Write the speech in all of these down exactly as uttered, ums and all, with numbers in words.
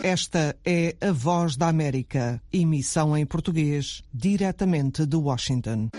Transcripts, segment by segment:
Esta é a Voz da América, emissão em português, diretamente de Washington.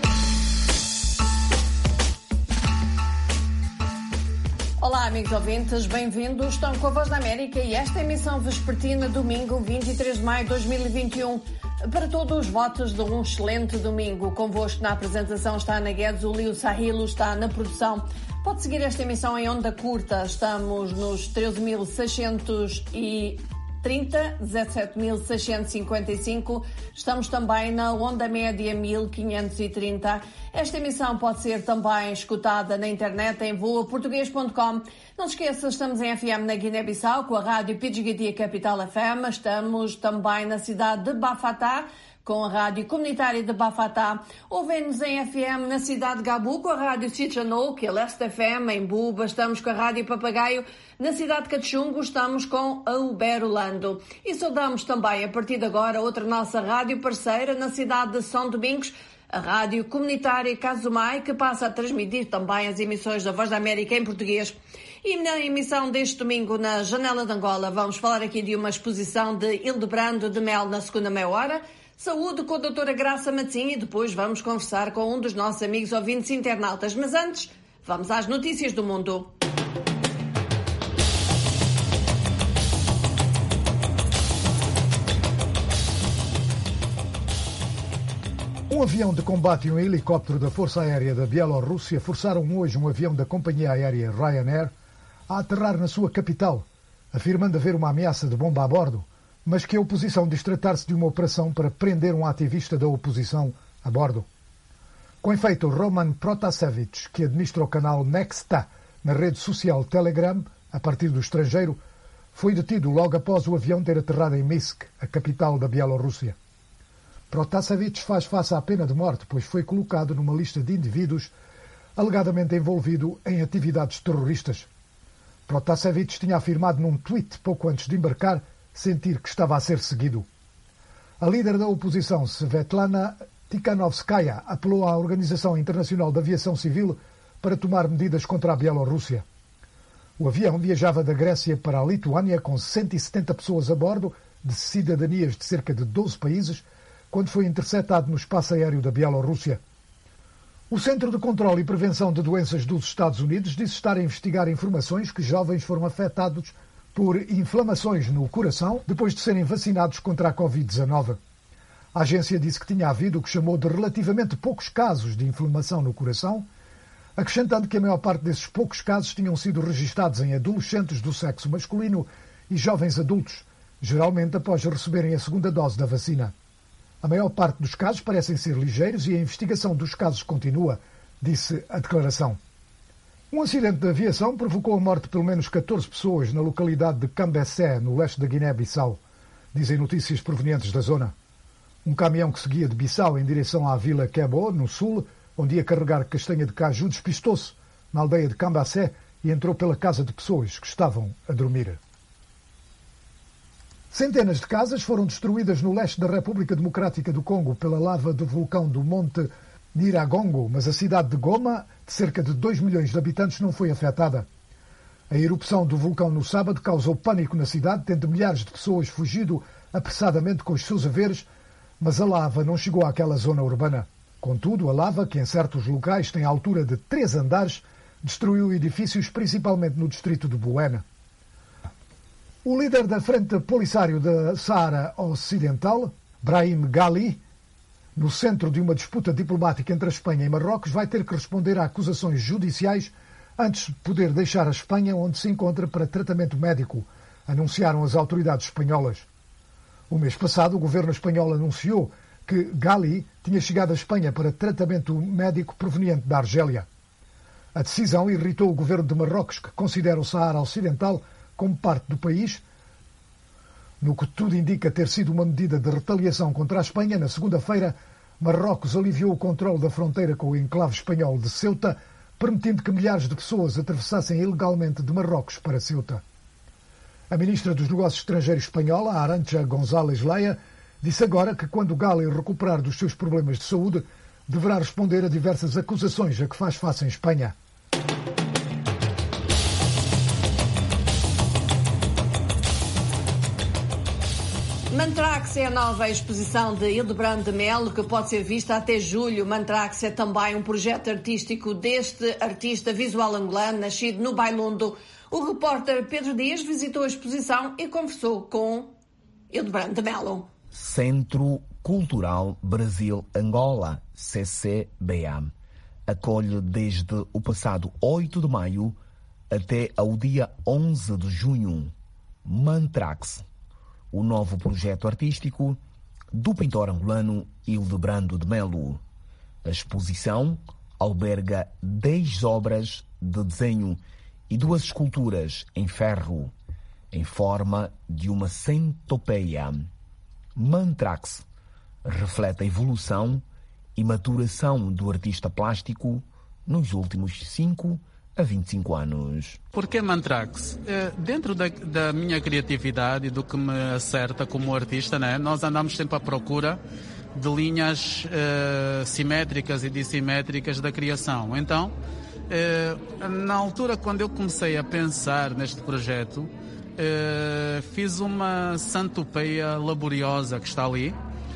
Olá, amigos ouvintes, bem-vindos. Estão com a Voz da América e esta é a emissão vespertina, domingo, vinte e três de maio de dois mil e vinte e um. Para todos os votos de um excelente domingo. Convosco na apresentação está a Ana Guedes, o Leo Sahilo está na produção. Pode seguir esta emissão em onda curta. Estamos nos treze mil seiscentos e trinta, dezassete mil seiscentos e cinquenta e cinco. Estamos também na onda média mil quinhentos e trinta. Esta emissão pode ser também escutada na internet em voa português ponto com. Não se esqueça, estamos em F M na Guiné-Bissau com a rádio P G T Capital F M. Estamos também na cidade de Bafatá com a rádio comunitária de Bafatá. Ouvem-nos em F M na cidade de Gabu com a rádio Cichanou, que é Leste F M em Buba. Estamos com a rádio Papagaio. Na cidade de Cachungo estamos com a Uberlando. E saudamos também, a partir de agora, outra nossa rádio parceira na cidade de São Domingos, a rádio comunitária Casumai, que passa a transmitir também as emissões da Voz da América em português. E na emissão deste domingo, na Janela de Angola, vamos falar aqui de uma exposição de Hildebrando de Mel na segunda meia hora, saúde com a doutora Graça Matzin e depois vamos conversar com um dos nossos amigos ouvintes internautas. Mas antes, vamos às notícias do mundo. Um avião de combate e um helicóptero da Força Aérea da Bielorrússia forçaram hoje um avião da companhia aérea Ryanair a aterrar na sua capital, afirmando haver uma ameaça de bomba a bordo, mas que a oposição diz tratar-se de uma operação para prender um ativista da oposição a bordo. Com efeito, Roman Protasevich, que administra o canal Nexta na rede social Telegram, a partir do estrangeiro, foi detido logo após o avião ter aterrado em Minsk, a capital da Bielorrússia. Protasevich faz face à pena de morte, pois foi colocado numa lista de indivíduos alegadamente envolvido em atividades terroristas. Protasevich tinha afirmado num tweet pouco antes de embarcar sentir que estava a ser seguido. A líder da oposição, Svetlana Tikhanovskaya, apelou à Organização Internacional de Aviação Civil para tomar medidas contra a Bielorrússia. O avião viajava da Grécia para a Lituânia com cento e setenta pessoas a bordo, de cidadanias de cerca de doze países, quando foi interceptado no espaço aéreo da Bielorrússia. O Centro de Controlo e Prevenção de Doenças dos Estados Unidos disse estar a investigar informações que jovens foram afetados por inflamações no coração depois de serem vacinados contra a covid dezenove. A agência disse que tinha havido o que chamou de relativamente poucos casos de inflamação no coração, acrescentando que a maior parte desses poucos casos tinham sido registados em adolescentes do sexo masculino e jovens adultos, geralmente após receberem a segunda dose da vacina. A maior parte dos casos parecem ser ligeiros e a investigação dos casos continua, disse a declaração. Um acidente de aviação provocou a morte de pelo menos catorze pessoas na localidade de Cambessé, no leste da Guiné-Bissau, dizem notícias provenientes da zona. Um caminhão que seguia de Bissau em direção à vila Quebo, no sul, onde ia carregar castanha de caju, despistou-se na aldeia de Cambessé e entrou pela casa de pessoas que estavam a dormir. Centenas de casas foram destruídas no leste da República Democrática do Congo pela lava do vulcão do Monte Nyiragongo, mas a cidade de Goma, de cerca de dois milhões de habitantes, não foi afetada. A erupção do vulcão no sábado causou pânico na cidade, tendo milhares de pessoas fugido apressadamente com os seus haveres, mas a lava não chegou àquela zona urbana. Contudo, a lava, que em certos locais tem a altura de três andares, destruiu edifícios principalmente no distrito de Buena. O líder da Frente Polisário da Saara Ocidental, Brahim Ghali, no centro de uma disputa diplomática entre a Espanha e Marrocos, vai ter que responder a acusações judiciais antes de poder deixar a Espanha, onde se encontra para tratamento médico, anunciaram as autoridades espanholas. O mês passado, o governo espanhol anunciou que Ghali tinha chegado à Espanha para tratamento médico proveniente da Argélia. A decisão irritou o governo de Marrocos, que considera o Saara Ocidental como parte do país, no que tudo indica ter sido uma medida de retaliação contra a Espanha. Na segunda-feira, Marrocos aliviou o controle da fronteira com o enclave espanhol de Ceuta, permitindo que milhares de pessoas atravessassem ilegalmente de Marrocos para Ceuta. A ministra dos Negócios Estrangeiros espanhola, Arantxa González Leia, disse agora que quando Ghali recuperar dos seus problemas de saúde, deverá responder a diversas acusações a que faz face em Espanha. Mantrax é a nova exposição de Hildebrand de Melo, que pode ser vista até julho. Mantrax é também um projeto artístico deste artista visual angolano, nascido no Bailundo. O repórter Pedro Dias visitou a exposição e conversou com Hildebrand de Melo. Centro Cultural Brasil-Angola, C C B A, acolhe desde o passado oito de maio até ao dia onze de junho Mantrax, o novo projeto artístico do pintor angolano Hildebrand de Melo. A exposição alberga dez obras de desenho e duas esculturas em ferro, em forma de uma centopeia. Mantrax reflete a evolução e maturação do artista plástico nos últimos cinco a vinte e cinco anos. Por que Mantrax? É, dentro da, da minha criatividade e do que me acerta como artista, né, nós andamos sempre à procura de linhas é, simétricas e dissimétricas da criação. Então, é, na altura, quando eu comecei a pensar neste projeto, é, fiz uma centopeia laboriosa que está ali,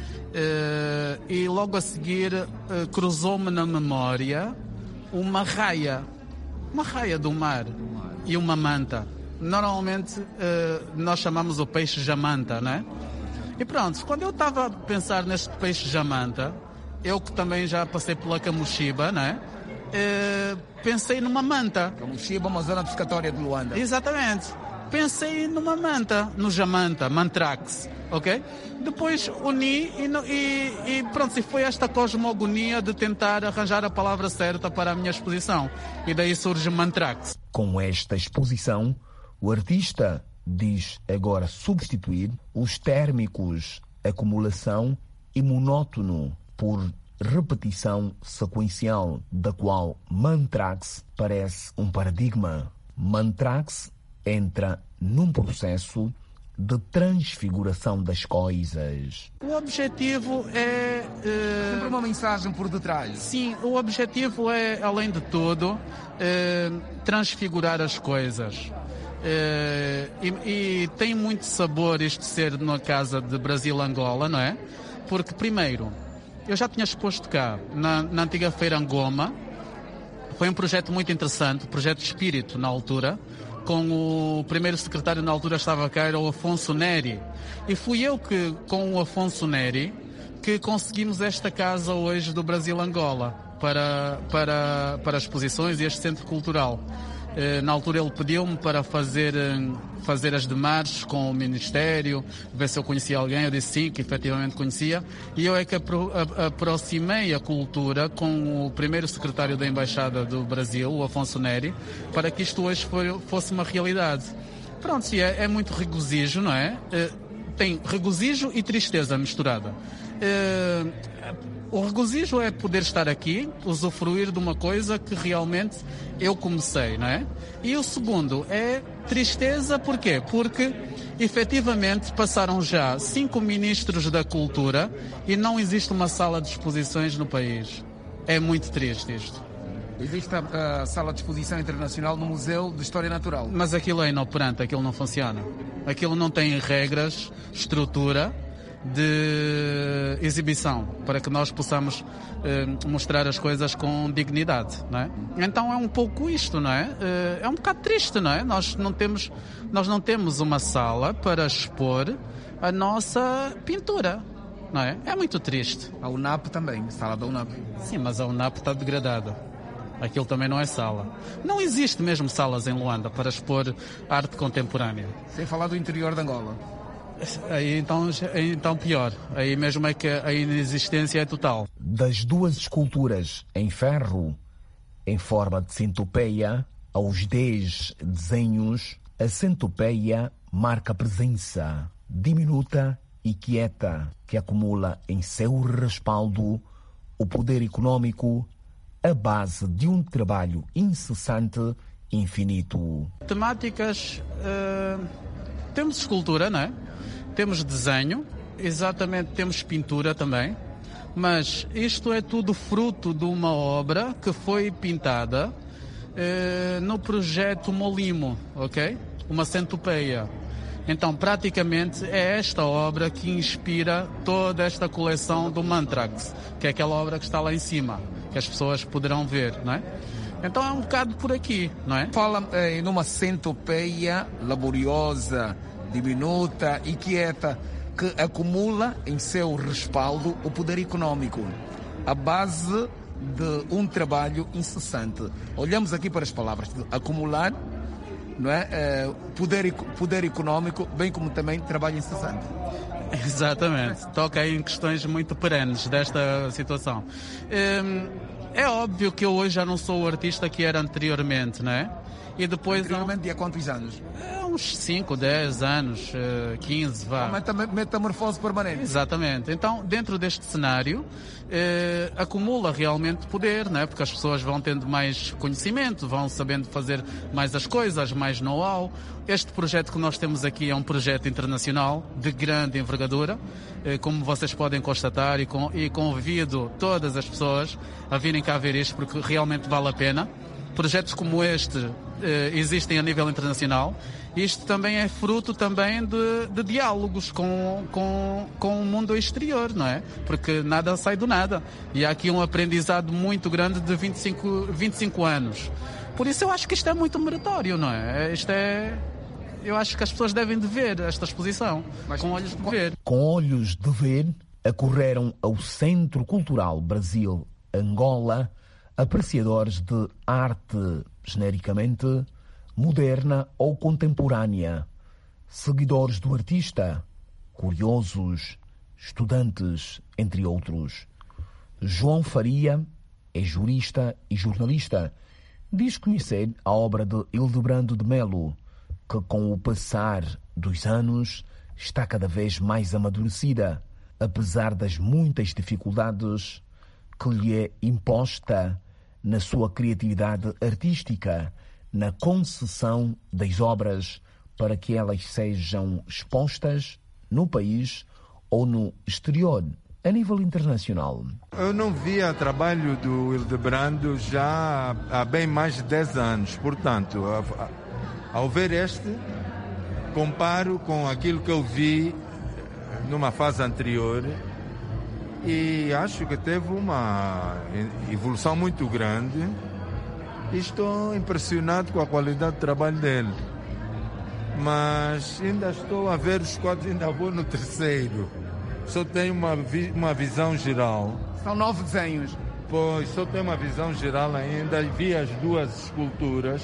é, e logo a seguir é, cruzou-me na memória uma raia. Uma raia do mar e uma manta. Normalmente uh, nós chamamos o peixe jamanta, né? E pronto, quando eu estava a pensar neste peixe jamanta, eu que também já passei pela Camuxiba, né? Uh, pensei numa manta. Camuxiba, uma zona pescatória de Luanda. Exatamente. Pensei numa manta, no jamanta, Mantrax, ok? Depois uni e, e, e pronto, e foi esta cosmogonia de tentar arranjar a palavra certa para a minha exposição. E daí surge Mantrax. Com esta exposição, o artista diz agora substituir os térmicos acumulação e monótono por repetição sequencial, da qual Mantrax parece um paradigma. Mantrax entra num processo de transfiguração das coisas. O objetivo é... Uh... Sempre uma mensagem por detrás. Sim, o objetivo é, além de tudo, uh, transfigurar as coisas. Uh, e, e tem muito sabor isto ser numa casa de Brasil-Angola, não é? Porque, primeiro, eu já tinha exposto cá, na, na antiga Feira Angoma. Foi um projeto muito interessante, projeto de espírito na altura, com o primeiro secretário na altura estava cá, era o Afonso Neri. E fui eu que, com o Afonso Neri, que conseguimos esta casa hoje do Brasil-Angola para, para, para exposições e este centro cultural. Na altura ele pediu-me para fazer, fazer as demarches com o Ministério, ver se eu conhecia alguém. Eu disse sim, que efetivamente conhecia. E eu é que apro- a- aproximei a cultura com o primeiro secretário da Embaixada do Brasil, o Afonso Neri, para que isto hoje foi, fosse uma realidade. Pronto, sim, é, é muito regozijo, não é? Tem regozijo e tristeza misturada. O regozijo é poder estar aqui, usufruir de uma coisa que realmente eu comecei, não é? E o segundo é tristeza, porquê? Porque efetivamente passaram já cinco ministros da cultura e não existe uma sala de exposições no país. É muito triste isto. Existe a, a sala de exposição internacional no Museu de História Natural. Mas aquilo é inoperante, aquilo não funciona. Aquilo não tem regras, estrutura de exibição para que nós possamos eh, mostrar as coisas com dignidade, não é? Então é um pouco isto, não é? Eh, é um bocado triste, não é? Nós não temos, nós não temos uma sala para expor a nossa pintura, não é? É muito triste. A U N A P também, sala da U N A P. Sim, mas a U N A P está degradada. Aquilo também não é sala. Não existe mesmo salas em Luanda para expor arte contemporânea. Sem falar do interior de Angola. Aí então, então pior. Aí mesmo é que a inexistência é total. Das duas esculturas em ferro, em forma de centopeia, aos dez desenhos, a centopeia marca presença diminuta e quieta, que acumula em seu respaldo o poder econômico, a base de um trabalho incessante e infinito. Temáticas, uh, temos escultura, não é? Temos desenho, exatamente, temos pintura também, mas isto é tudo fruto de uma obra que foi pintada eh, no projeto Molimo, ok? Uma centopeia. Então, praticamente, é esta obra que inspira toda esta coleção do Mantrax, que é aquela obra que está lá em cima, que as pessoas poderão ver, não é? Então é um bocado por aqui, não é? Fala eh, numa centopeia laboriosa, diminuta e quieta, que acumula em seu respaldo o poder econômico, a base de um trabalho incessante. Olhamos aqui para as palavras de acumular, não é? Eh, poder, poder econômico, bem como também trabalho incessante. Exatamente. Toca aí em questões muito perenes desta situação. É óbvio que eu hoje já não sou o artista que era anteriormente, não é? E depois... Anteriormente, de há quantos anos? É, uns cinco, dez anos, quinze, vá. Uma metamorfose permanente. Exatamente. Então, dentro deste cenário, eh, acumula realmente poder, não é? Porque as pessoas vão tendo mais conhecimento, vão sabendo fazer mais as coisas, mais know-how. Este projeto que nós temos aqui é um projeto internacional de grande envergadura, eh, como vocês podem constatar, e, com, e convido todas as pessoas a virem cá ver isto, porque realmente vale a pena. Projetos como este eh, existem a nível internacional. Isto também é fruto também de, de diálogos com, com, com o mundo exterior, não é? Porque nada sai do nada. E há aqui um aprendizado muito grande de vinte e cinco, vinte e cinco anos. Por isso eu acho que isto é muito meritório, não é? Isto é... Eu acho que as pessoas devem de ver esta exposição, mas, com olhos de ver. Com olhos de ver, acorreram ao Centro Cultural Brasil-Angola apreciadores de arte genericamente moderna ou contemporânea, seguidores do artista, curiosos, estudantes, entre outros. João Faria é jurista e jornalista. Diz conhecer a obra de Hildebrando de Melo, que com o passar dos anos está cada vez mais amadurecida, apesar das muitas dificuldades que lhe é imposta na sua criatividade artística, na concessão das obras para que elas sejam expostas no país ou no exterior, a nível internacional. Eu não via trabalho do Hildebrando já há bem mais de dez anos, portanto, ao ver este, comparo com aquilo que eu vi numa fase anterior e acho que teve uma evolução muito grande e estou impressionado com a qualidade do trabalho dele. Mas ainda estou a ver os quadros, ainda vou no terceiro. Só tenho uma, vi, uma visão geral. São nove desenhos. Pois, só tenho uma visão geral ainda. Vi as duas esculturas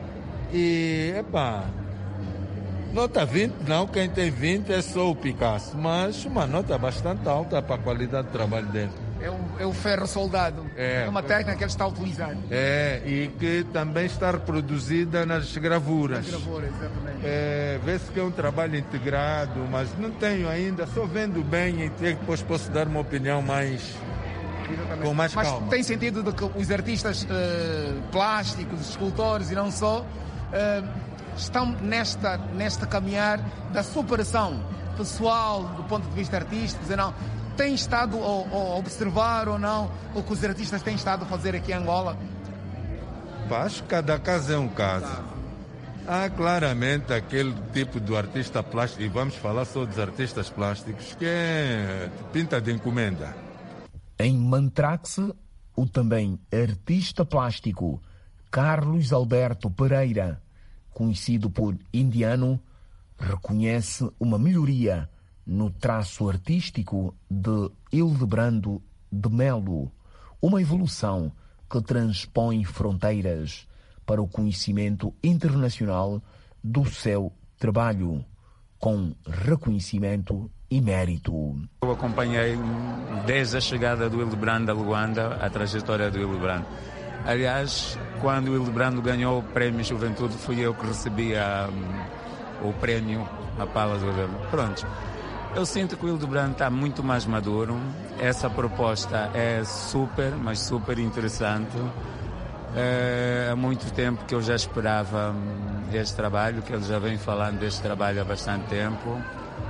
e, epá, nota vinte, não, quem tem vinte é só o Picasso, mas uma nota bastante alta para a qualidade do trabalho dele. É o, é o ferro soldado, é, é uma técnica que ele está a utilizar. É, e que também está reproduzida nas gravuras. Nas gravuras, exatamente. É, vê-se que é um trabalho integrado, mas não tenho ainda, só vendo bem e depois posso dar uma opinião mais... Exatamente. Com mais mas calma. Tem sentido de que os artistas uh, plásticos, escultores e não só... Uh, estão nesta, nesta caminhar da superação pessoal do ponto de vista artístico, dizer, não, tem estado a, a observar ou não o que os artistas têm estado a fazer aqui em Angola? Acho que cada caso é um caso. Há claramente aquele tipo de artista plástico, e vamos falar só dos artistas plásticos, que é pinta de encomenda. Em Mantrax, o também artista plástico Carlos Alberto Pereira, conhecido por Indiano, reconhece uma melhoria no traço artístico de Hildebrando de Melo, uma evolução que transpõe fronteiras para o conhecimento internacional do seu trabalho, com reconhecimento e mérito. Eu acompanhei desde a chegada do Hildebrando a Luanda a trajetória do Hildebrando. Aliás, quando o Hildebrando ganhou o Prémio Juventude, fui eu que recebi a, o prémio, a pala do Hildebrando. Pronto, eu sinto que o Hildebrando está muito mais maduro. Essa proposta é super, mas super interessante. É, há muito tempo que eu já esperava este trabalho, que ele já vem falando deste trabalho há bastante tempo.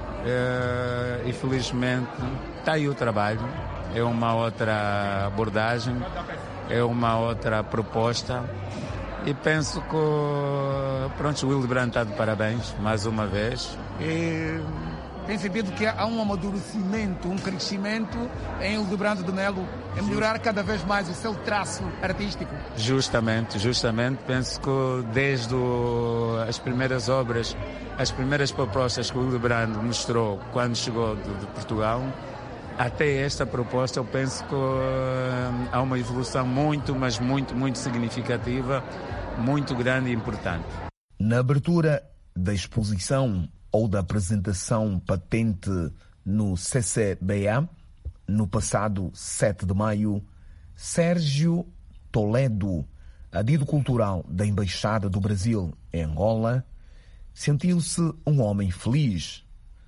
É, e felizmente está aí o trabalho. É uma outra abordagem. É uma outra proposta E penso que, pronto, o Hildebrand está de parabéns, mais uma vez. E tem sentido que há um amadurecimento, um crescimento em Hildebrand de Melo, em melhorar cada vez mais o seu traço artístico. Justamente, justamente. Penso que desde o, as primeiras obras, as primeiras propostas que o Hildebrand mostrou quando chegou de, de Portugal, até esta proposta, eu penso que uh, há uma evolução muito, mas muito, muito significativa, muito grande e importante. Na abertura da exposição ou da apresentação patente no C C B A, no passado sete de maio, Sérgio Toledo, adido cultural da Embaixada do Brasil em Angola, sentiu-se um homem feliz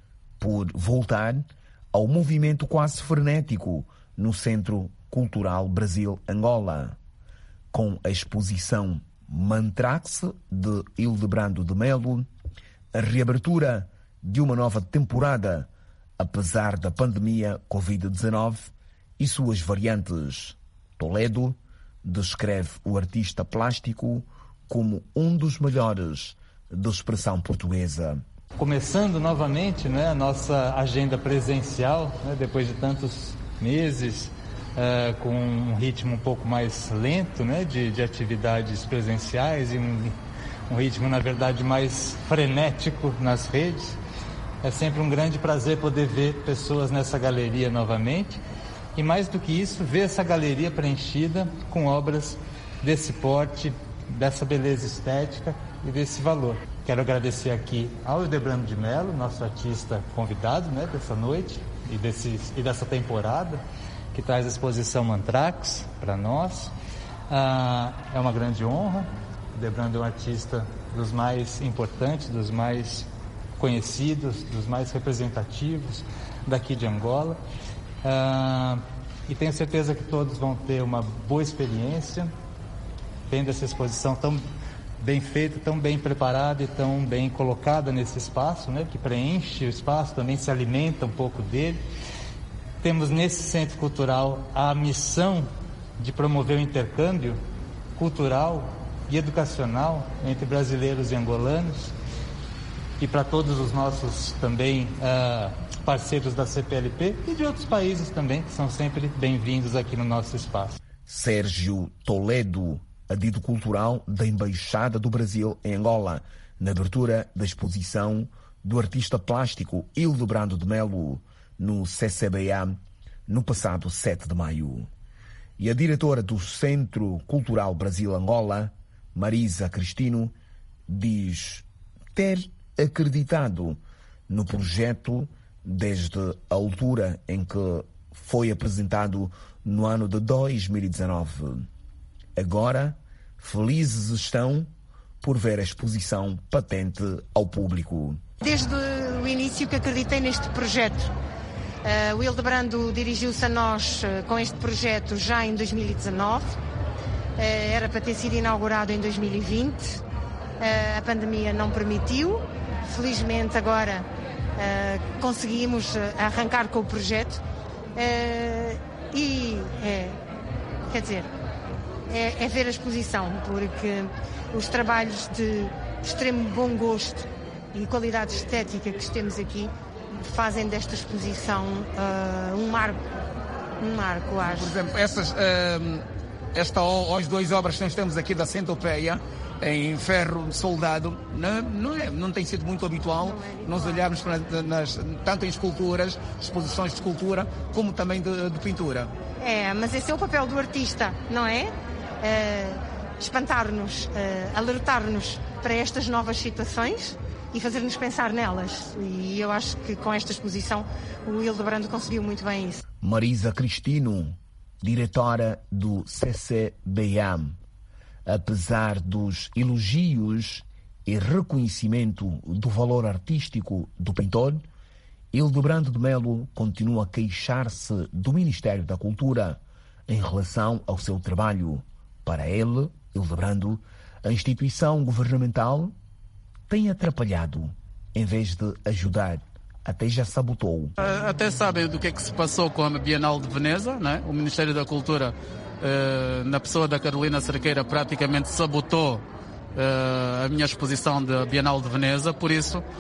por voltar ao movimento quase frenético no Centro Cultural Brasil-Angola, com a exposição Mantrax de Hildebrando de Melo, a reabertura de uma nova temporada, apesar da pandemia covid dezenove e suas variantes. Toledo descreve o artista plástico como um dos melhores da expressão portuguesa. Começando novamente, né, a nossa agenda presencial, né, depois de tantos meses, uh, com um ritmo um pouco mais lento, né, de, de atividades presenciais e um, um ritmo, na verdade, mais frenético nas redes. É sempre um grande prazer poder ver pessoas nessa galeria novamente e, mais do que isso, ver essa galeria preenchida com obras desse porte, dessa beleza estética e desse valor. Quero agradecer aqui ao Hildebrando de Melo, nosso artista convidado, né, dessa noite e, desse, e dessa temporada, que traz a exposição Mantrax para nós. Ah, é uma grande honra. O Hildebrando é um artista dos mais importantes, dos mais conhecidos, dos mais representativos daqui de Angola. Ah, e tenho certeza que todos vão ter uma boa experiência vendo essa exposição tão bem feita, tão bem preparada e tão bem colocada nesse espaço, né, que preenche o espaço, também se alimenta um pouco dele. Temos nesse centro cultural a missão de promover o intercâmbio cultural e educacional entre brasileiros e angolanos, e para todos os nossos também uh, parceiros da C P L P e de outros países também, que são sempre bem-vindos aqui no nosso espaço. Sérgio Toledo, adido cultural da Embaixada do Brasil em Angola, na abertura da exposição do artista plástico Hildebrando de Melo, no C C B A, no passado sete de maio. E a diretora do Centro Cultural Brasil-Angola, Marisa Cristino, diz ter acreditado no projeto desde a altura em que foi apresentado no ano de dois mil e dezenove. Agora, felizes estão por ver a exposição patente ao público. Desde o início que acreditei neste projeto. Uh, o Hildebrando dirigiu-se a nós uh, com este projeto já em dois mil e dezanove. Uh, era para ter sido inaugurado em dois mil e vinte. Uh, a pandemia não permitiu. Felizmente agora uh, conseguimos arrancar com o projeto. Uh, e, é, quer dizer, é, é ver a exposição, porque os trabalhos de extremo bom gosto e qualidade estética que temos aqui fazem desta exposição uh, um marco, um marco, acho. Por exemplo, essas, uh, esta, as duas obras que nós temos aqui da Centopeia, em ferro soldado, não, não, é, não tem sido muito habitual. Não é nós olharmos para, nas, tanto em esculturas, exposições de escultura, como também de, de pintura. É, mas esse é o papel do artista, não é? Uh, espantar-nos, uh, alertar-nos para estas novas situações e fazer-nos pensar nelas. E eu acho que com esta exposição o Hildebrando conseguiu muito bem isso. Marisa Cristino, diretora do C C B A. Apesar dos elogios e reconhecimento do valor artístico do pintor, Hildebrando de Melo continua a queixar-se do Ministério da Cultura em relação ao seu trabalho. Para ele, Hildebrando, a instituição governamental tem atrapalhado em vez de ajudar. Até já sabotou. Até sabem do que é que se passou com a Bienal de Veneza, né? O Ministério da Cultura uh, na pessoa da Carolina Cerqueira, praticamente sabotou uh, a minha exposição da Bienal de Veneza. Por isso, uh,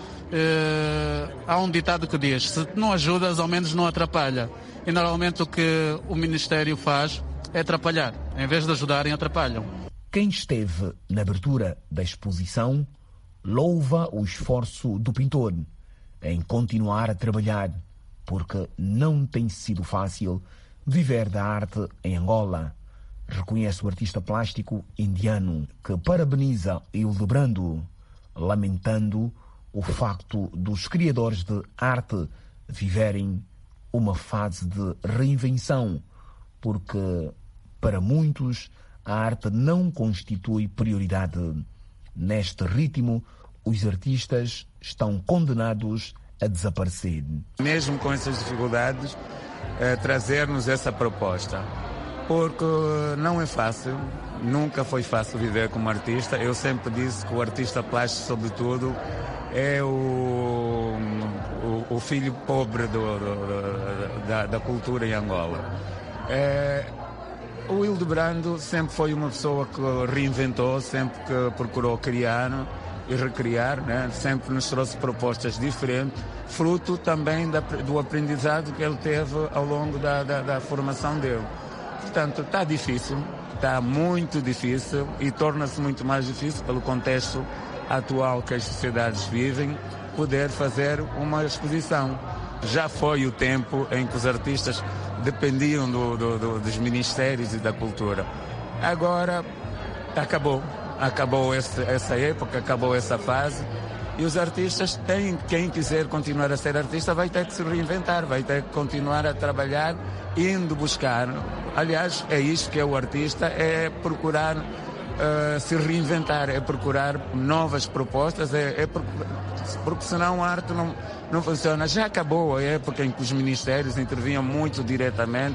há um ditado que diz: se não ajudas, ao menos não atrapalha. E normalmente o que o Ministério faz é atrapalhar. Em vez de ajudarem, atrapalham. Quem esteve na abertura da exposição louva o esforço do pintor em continuar a trabalhar, porque não tem sido fácil viver da arte em Angola. Reconhece o artista plástico indiano, que parabeniza Hildebrando, lamentando o facto dos criadores de arte viverem uma fase de reinvenção, porque para muitos a arte não constitui prioridade. Neste ritmo, os artistas estão condenados a desaparecer. Mesmo com essas dificuldades, eh, trazer-nos essa proposta, porque não é fácil, nunca foi fácil viver como artista. Eu sempre disse que o artista plástico, sobretudo, é o, o, o filho pobre do, do, da, da cultura em Angola. É, o Hildebrando sempre foi uma pessoa que reinventou, sempre que procurou criar e recriar, né? Sempre nos trouxe propostas diferentes, fruto também da, do aprendizado que ele teve ao longo da, da, da formação dele. Portanto, está difícil, está muito difícil e torna-se muito mais difícil pelo contexto atual que as sociedades vivem, poder fazer uma exposição. Já foi o tempo em que os artistas dependiam do, do, do, dos ministérios e da cultura. Agora acabou, acabou esse, essa época, acabou essa fase, e os artistas têm, quem quiser continuar a ser artista vai ter que se reinventar, vai ter que continuar a trabalhar, indo buscar. Aliás, é isto que é o artista, é procurar uh, se reinventar, é procurar novas propostas, é, é procurar, porque senão a arte não, não funciona. Já acabou a época em que os ministérios intervinham muito diretamente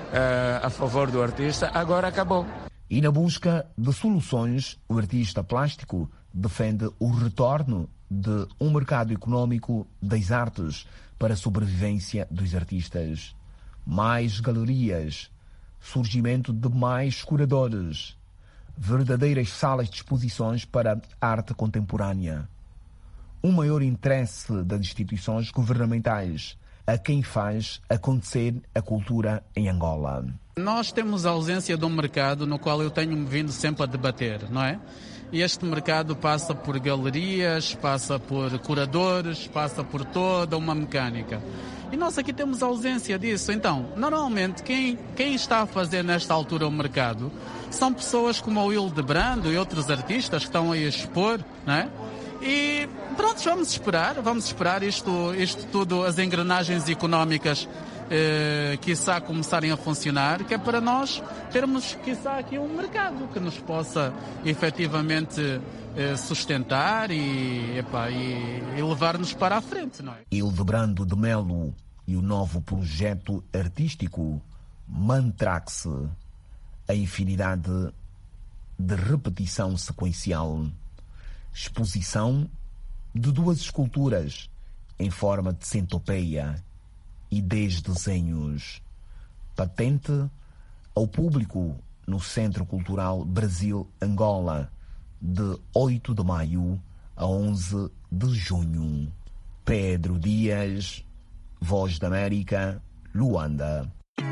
uh, a favor do artista, agora acabou. E na busca de soluções, o artista plástico defende o retorno de um mercado econômico das artes para a sobrevivência dos artistas. Mais galerias, surgimento de mais curadores, verdadeiras salas de exposições para arte contemporânea. Um maior interesse das instituições governamentais a quem faz acontecer a cultura em Angola. Nós temos a ausência de um mercado no qual eu tenho vindo sempre a debater, não é? E este mercado passa por galerias, passa por curadores, passa por toda uma mecânica. E nós aqui temos a ausência disso. Então, normalmente, quem, quem está a fazer nesta altura o mercado são pessoas como o Hildebrando e outros artistas que estão aí a expor, não é? E pronto, vamos esperar, vamos esperar isto, isto tudo, as engrenagens económicas eh, quiçá começarem a funcionar, que é para nós termos quiçá aqui um mercado que nos possa efetivamente eh, sustentar e, epá, e, e levar-nos para a frente, não é? Hildebrando de Melo e o novo projeto artístico Mantrax, a infinidade de repetição sequencial. Exposição de duas esculturas em forma de centopeia e dez desenhos. Patente ao público no Centro Cultural Brasil-Angola, de oito de maio a onze de junho. Pedro Dias, Voz da América, Luanda.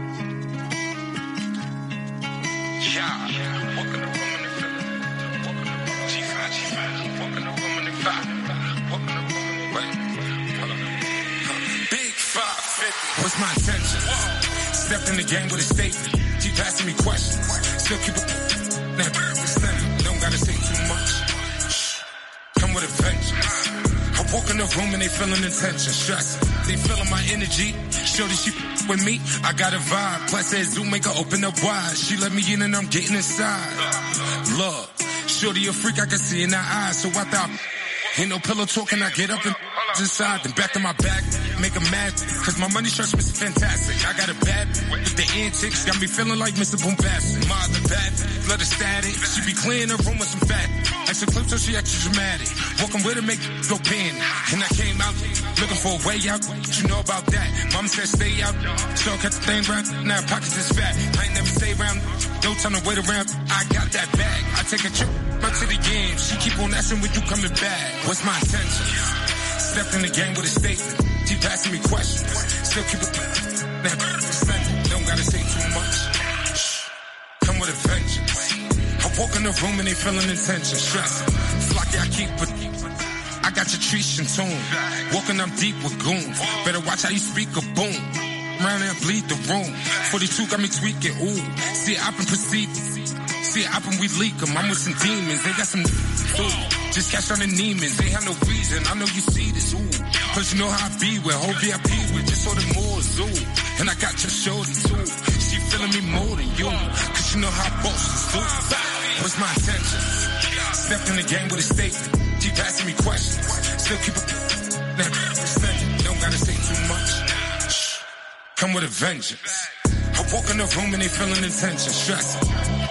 What's my intention? Stepped in the game with a statement. Keep asking me questions. Still keep it. Now, don't gotta say too much. Come with a vengeance. I walk in the room and they feeling the tension, stressing. They feeling my energy. Shorty, she with me. I got a vibe. Plus, that Zoom make her open up wide. She let me in and I'm getting inside. Love. Shorty, a freak I can see in her eyes. So I thought, ain't no pillow talking. I get up and inside, then back to my back, make a mad, cause my money starts Mister Fantastic. I got a bad with the antics, got me feeling like Mister Bombastic. My other bad, let her static, she be clearing her room with some fat. Extra clips so she extra dramatic, walking with her make go pin. And I came out looking for a way out, what you know about that? Mama said stay out, so I cut the thing round, now pockets is fat. I ain't never stay around, no time to wait around. I got that bag. I take a trip up to the game. She keep on asking when you coming back. What's my intention? Stepped in the game with a statement. Keep asking me questions. Still keep it. Don't gotta say too much. Come with a vengeance. I walk in the room and they feeling intention. Stressing. Flocky, I keep it. I got your trees in tune. Walking up deep with goons. Better watch how you speak a boom. Round and bleed the room. forty-two got me tweaking. Ooh. See it up and proceed. See it up and we leak them. I'm with some demons. They got some too. Just catch on the Neiman's. They have no reason. I know you see this. Ooh. Cause you know how I be with whole V I P with just all the more zoo. And I got your shorty too. She feeling me more than you. Cause you know how bosses do. What's my intention? Stepped in the game with a statement. Keep asking me questions. Still keep it. Don't gotta say too much. Come with a vengeance. I walk in the room and they feeling intention. Stressing.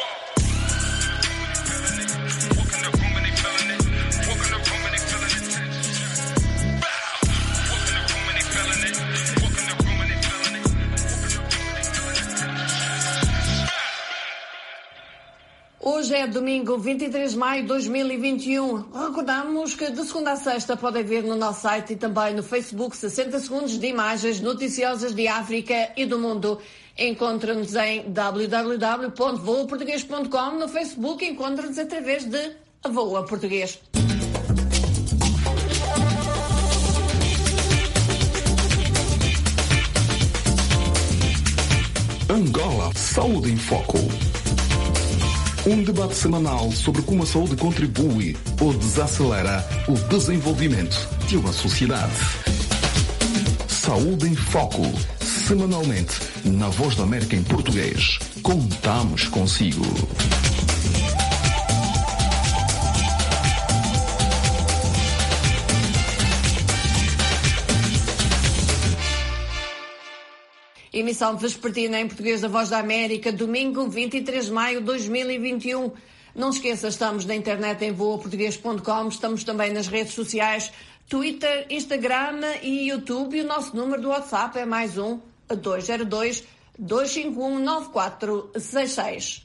Hoje é domingo, vinte e três de maio de dois mil e vinte e um. Recordamos que de segunda a sexta podem ver no nosso site e também no Facebook sessenta segundos de imagens noticiosas de África e do mundo. Encontra-nos em w w w ponto voa português ponto com. No Facebook encontra-nos através de Voa Português. Angola Saúde em Foco. Um debate semanal sobre como a saúde contribui ou desacelera o desenvolvimento de uma sociedade. Saúde em Foco. Semanalmente, na Voz da América em português. Contamos consigo. Emissão vespertina em português da Voz da América, domingo, vinte e três de maio de dois mil e vinte e um. Não se esqueça, estamos na internet em voa português ponto com, estamos também nas redes sociais, Twitter, Instagram e YouTube. E o nosso número do WhatsApp é mais um, dois zero dois, dois cinco um, nove quatro seis seis.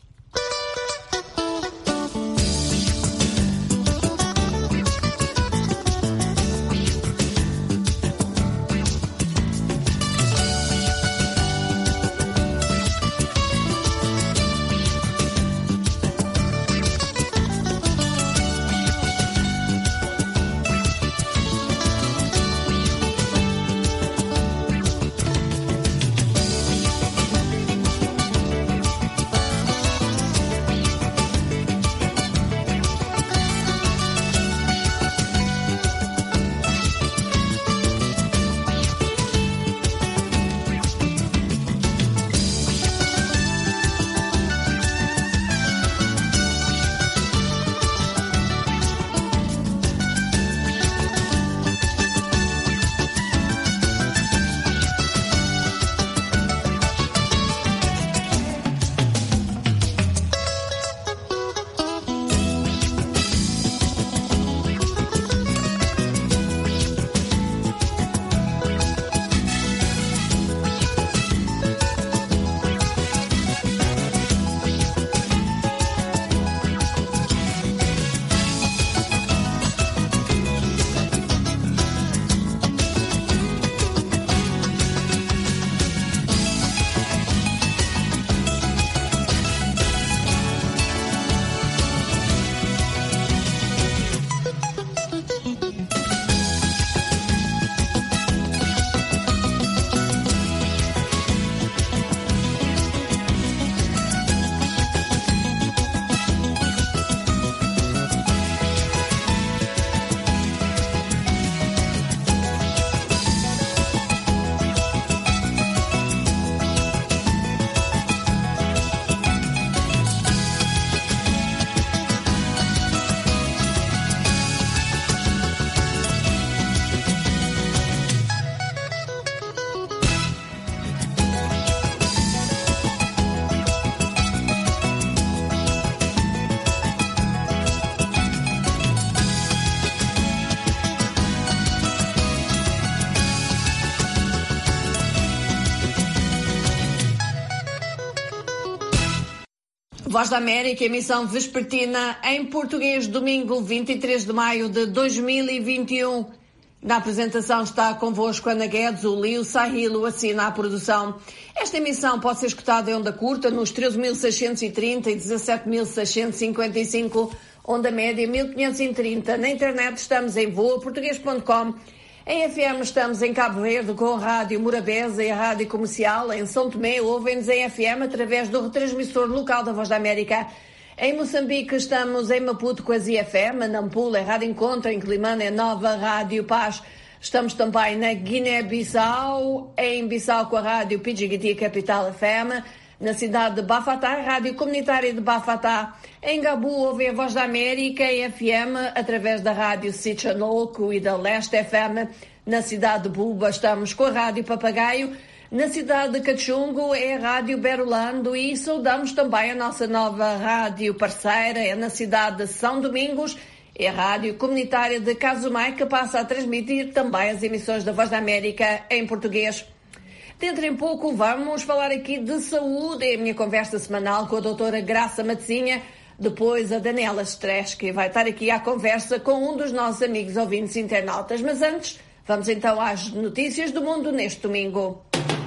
Voz da América, emissão vespertina em português, domingo vinte e três de maio de dois mil e vinte e um. Na apresentação está convosco Ana Guedes, o Lio Sahilo assina a produção. Esta emissão pode ser escutada em onda curta nos treze mil seiscentos e trinta e dezassete mil seiscentos e cinquenta e cinco, onda média mil quinhentos e trinta. Na internet estamos em voa português ponto com. Em F M estamos em Cabo Verde com a Rádio Morabeza e a Rádio Comercial. Em São Tomé ouvem-nos em F M através do retransmissor local da Voz da América. Em Moçambique estamos em Maputo com a Z F M, Nampula é Rádio Encontro, em Climane é Nova Rádio Paz. Estamos também na Guiné-Bissau, em Bissau com a Rádio Pidjigiti Capital F M. Na cidade de Bafatá, Rádio Comunitária de Bafatá. Em Gabu ouvem a Voz da América em F M através da Rádio Sichanolco e da Leste F M. Na cidade de Buba estamos com a Rádio Papagaio. Na cidade de Cachungo é a Rádio Berolando e saudamos também a nossa nova rádio parceira, é na cidade de São Domingos, é a Rádio Comunitária de Casumai, que passa a transmitir também as emissões da Voz da América em português. Dentro em pouco vamos falar aqui de saúde, é a minha conversa semanal com a doutora Graça Matezinha, depois a Daniela Stress, que vai estar aqui à conversa com um dos nossos amigos ouvintes internautas. Mas antes, vamos então às notícias do mundo neste domingo.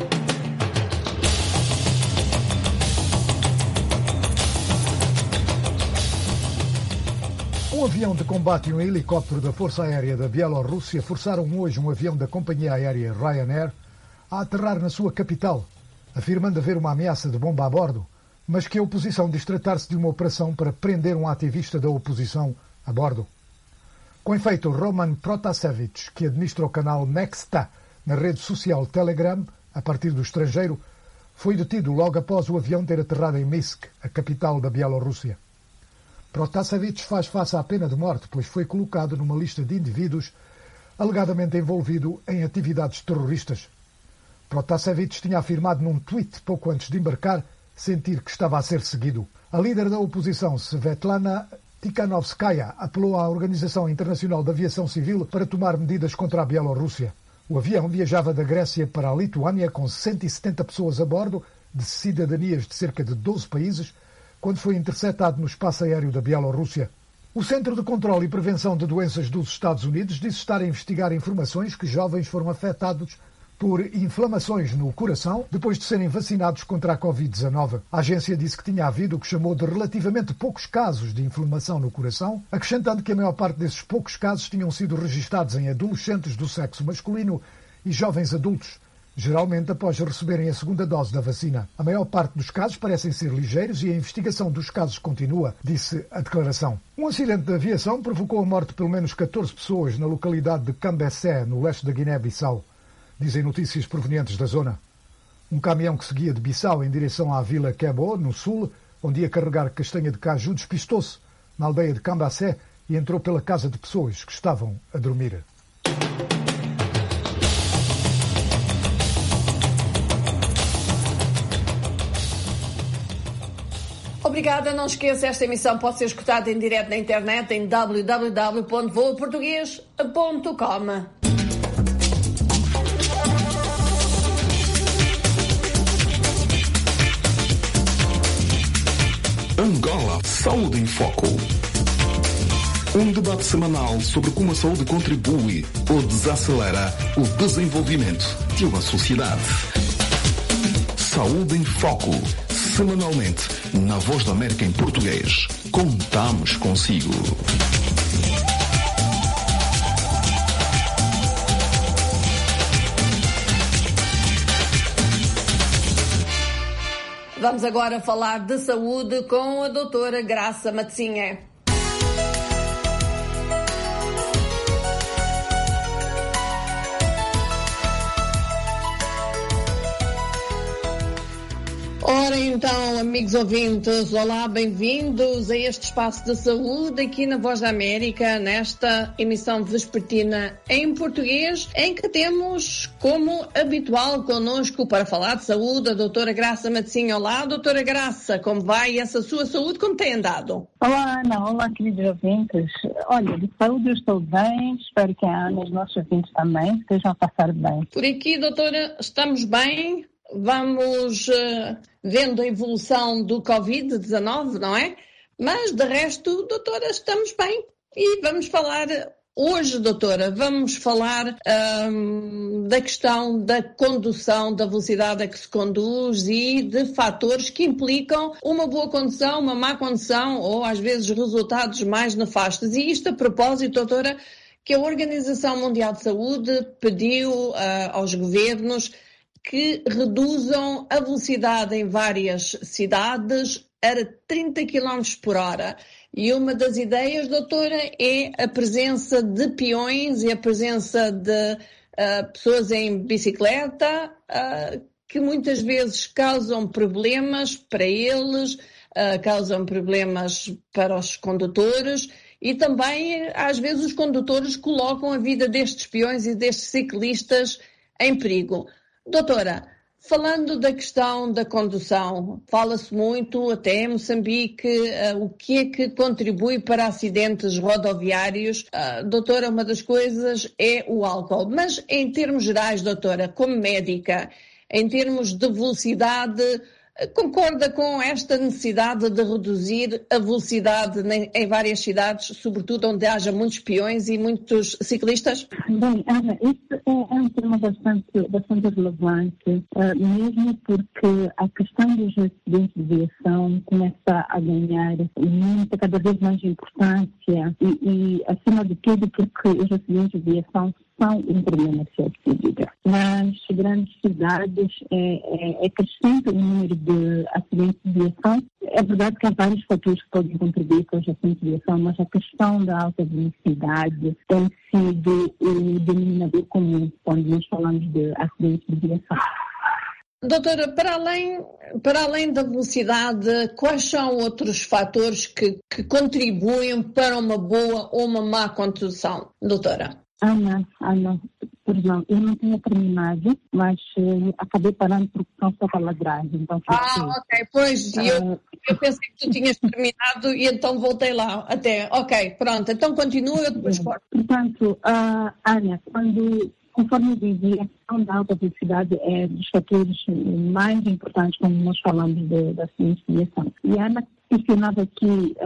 Um avião de combate e um helicóptero da Força Aérea da Bielorrússia forçaram hoje um avião da companhia aérea Ryanair a aterrar na sua capital, afirmando haver uma ameaça de bomba a bordo, mas que a oposição diz tratar-se de uma operação para prender um ativista da oposição a bordo. Com efeito, Roman Protasevich, que administra o canal Nexta na rede social Telegram, a partir do estrangeiro, foi detido logo após o avião ter aterrado em Minsk, a capital da Bielorrússia. Protasevich faz face à pena de morte, pois foi colocado numa lista de indivíduos alegadamente envolvido em atividades terroristas. Protasevich tinha afirmado num tweet pouco antes de embarcar sentir que estava a ser seguido. A líder da oposição, Svetlana Tikhanovskaya, apelou à Organização Internacional de Aviação Civil para tomar medidas contra a Bielorrússia. O avião viajava da Grécia para a Lituânia com cento e setenta pessoas a bordo, de cidadanias de cerca de doze países, quando foi interceptado no espaço aéreo da Bielorrússia. O Centro de Controlo e Prevenção de Doenças dos Estados Unidos disse estar a investigar informações que jovens foram afetados por inflamações no coração depois de serem vacinados contra a covid dezanove. A agência disse que tinha havido o que chamou de relativamente poucos casos de inflamação no coração, acrescentando que a maior parte desses poucos casos tinham sido registados em adolescentes do sexo masculino e jovens adultos, geralmente após receberem a segunda dose da vacina. A maior parte dos casos parecem ser ligeiros e a investigação dos casos continua, disse a declaração. Um acidente de aviação provocou a morte de pelo menos catorze pessoas na localidade de Cambessé, no leste da Guiné-Bissau, dizem notícias provenientes da zona. Um caminhão que seguia de Bissau em direção à vila Kebo, no sul, onde ia carregar castanha de caju, despistou-se na aldeia de Cambessé e entrou pela casa de pessoas que estavam a dormir. Obrigada, não esqueça, esta emissão pode ser escutada em direto na internet em w w w ponto voa português ponto com. Angola Saúde em Foco. Um debate semanal sobre como a saúde contribui ou desacelera o desenvolvimento de uma sociedade. Saúde em Foco. Semanalmente, na Voz da América em português. Contamos consigo. Vamos agora falar de saúde com a doutora Graça Matezinha. Ora então, amigos ouvintes, olá, bem-vindos a este espaço de saúde aqui na Voz da América, nesta emissão vespertina em português, em que temos, como habitual, connosco para falar de saúde, a doutora Graça Matezinha. Olá, doutora Graça, como vai essa sua saúde, como tem andado? Olá, Ana, olá, queridos ouvintes. Olha, de saúde eu estou bem, espero que a Ana e os nossos ouvintes também estejam a passar bem. Por aqui, doutora, estamos bem. vamos uh, vendo a evolução do covid dezanove, não é? Mas, de resto, doutora, estamos bem. E vamos falar hoje, doutora, vamos falar um, da questão da condução, da velocidade a que se conduz e de fatores que implicam uma boa condução, uma má condução ou, às vezes, resultados mais nefastos. E isto a propósito, doutora, que a Organização Mundial de Saúde pediu uh, aos governos que reduzam a velocidade em várias cidades a trinta quilómetros por hora. E uma das ideias, doutora, é a presença de peões e a presença de uh, pessoas em bicicleta uh, que muitas vezes causam problemas para eles, uh, causam problemas para os condutores e também, às vezes, os condutores colocam a vida destes peões e destes ciclistas em perigo. Doutora, falando da questão da condução, fala-se muito, até em Moçambique, uh, o que é que contribui para acidentes rodoviários. Uh, doutora, uma das coisas é o álcool. Mas, em termos gerais, doutora, como médica, em termos de velocidade, concorda com esta necessidade de reduzir a velocidade em várias cidades, sobretudo onde haja muitos peões e muitos ciclistas? Bem, Ana, isso é, é um tema bastante, bastante relevante, uh, mesmo porque a questão dos acidentes de viação começa a ganhar muita, cada vez mais importância e, e, acima de tudo, porque os acidentes de viação são um problema de saúde pública. Nas grandes cidades é, é, é crescente o número de acidentes de viação. É verdade que há vários fatores que podem contribuir para os acidentes de viação, mas a questão da alta velocidade tem sido o denominador comum quando nós falamos de acidentes de viação. Doutora, para além, para além da velocidade, quais são outros fatores que, que contribuem para uma boa ou uma má condução, doutora? Ana, Ana, perdão, eu não tinha terminado, mas uh, acabei parando porque não só para ladrar. Então, ah, ok, pois, uh, eu, eu pensei que tu tinhas terminado e então voltei lá até. Ok, pronto, então continua, eu depois corto. Portanto, uh, Ana, quando, conforme eu dizia, a questão da alta velocidade é dos fatores mais importantes quando nós falamos de, da ciência. E a Ana questionava aqui uh,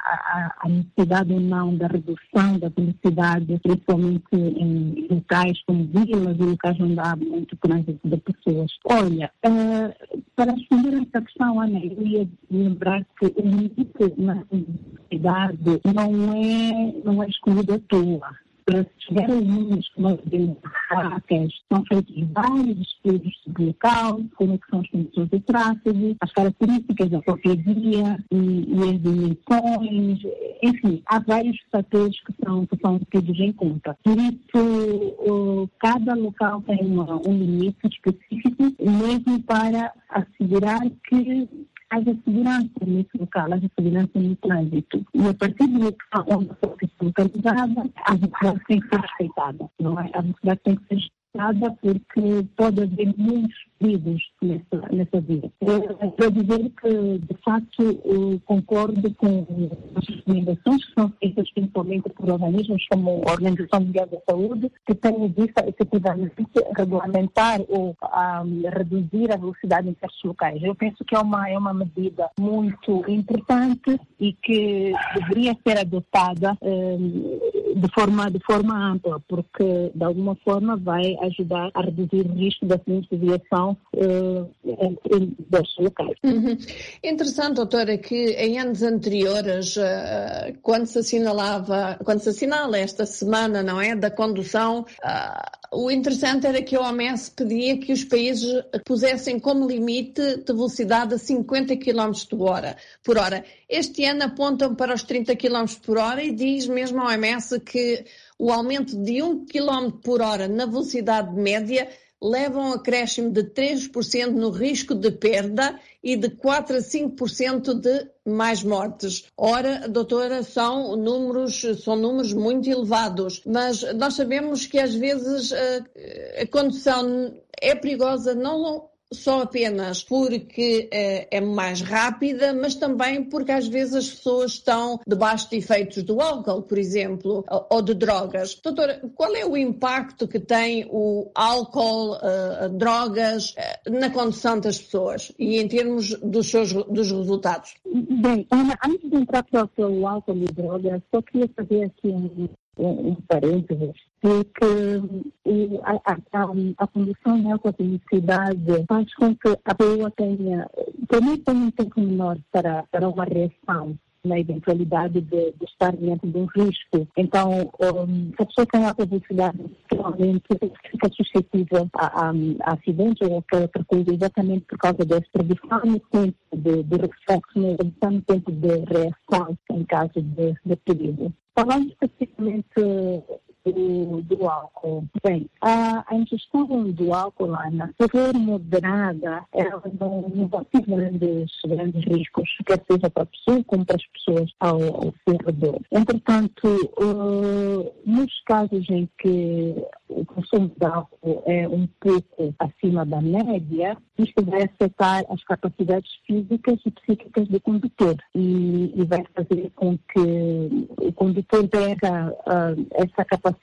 a, a necessidade ou não da redução da velocidade, principalmente em locais como vilas e locais onde há muito trânsito de pessoas. Olha, uh, para responder a essa questão, Ana, eu ia lembrar que o limite na velocidade não é, não é escolhido à toa. Para chegar aos números que nós vemos que são feitos vários estudos sobre o local, como que são as condições de tráfego, as características da própria via e, e as dimensões, enfim, há vários fatores que são, que são tidos em conta. Por isso, uh, cada local tem uma, um limite específico, mesmo para assegurar que haja segurança nesse local, haja segurança no trânsito. E a partir do local onde a pessoa está localizada, a velocidade tem que ser respeitada. Não é? A velocidade tem que ser respeitada porque pode haver muitos perigos nessa, nessa via. Para dizer que, de facto, eu concordo com as recomendações que são feitas principalmente por organismos como a Organização Mundial da Saúde, que têm visto efetivamente regulamentar ou um, reduzir a velocidade em certos locais. Eu penso que é uma, é uma medida muito importante e que deveria ser adotada um, de forma, de forma ampla, porque de alguma forma vai ajudar a reduzir o risco de acidentes de viação uh, em destes locais. Uhum. Interessante, doutora, que em anos anteriores, uh, quando se assinalava, quando se assinala esta semana, não é, da condução, uh, o interessante era que a O M S pedia que os países pusessem como limite de velocidade a cinquenta quilómetros por hora. Este ano apontam para os trinta quilómetros por hora e diz mesmo a O M S que o aumento de um quilómetro por hora na velocidade média leva a um acréscimo de três por cento no risco de perda e de quatro a cinco por cento de mais mortes. Ora, doutora, são números, são números muito elevados, mas nós sabemos que às vezes a, a condução é perigosa não só apenas porque uh, é mais rápida, mas também porque às vezes as pessoas estão debaixo de efeitos do álcool, por exemplo, ou, ou de drogas. Doutora, qual é o impacto que tem o álcool, uh, drogas, uh, na condução das pessoas e em termos dos seus dos resultados? Bem, Ana, antes de entrar para o álcool e drogas, só queria fazer aqui um, um, um parênteses, que a, a, a, a condução de alta velocidade faz com que a pessoa tenha, também tenha um tempo menor para, para uma reação na eventualidade de, de estar diante de um risco. Então, um, se a pessoa tem alta velocidade, realmente fica suscetível a, a, a acidentes ou qualquer outra coisa, exatamente por causa desse previsão no tempo de, de reflexo, no tempo de reação em caso de, de perigo. Falando especificamente Do, do álcool. Bem, a, a ingestão do álcool, Ana, se for moderada, ela não, não vai ter grandes, grandes riscos, quer seja para a pessoa como para as pessoas ao, ao seu redor. Entretanto, uh, nos casos em que o consumo de álcool é um pouco acima da média, isto vai afetar as capacidades físicas e psíquicas do condutor e, e vai fazer com que o condutor perca uh, essa capacidade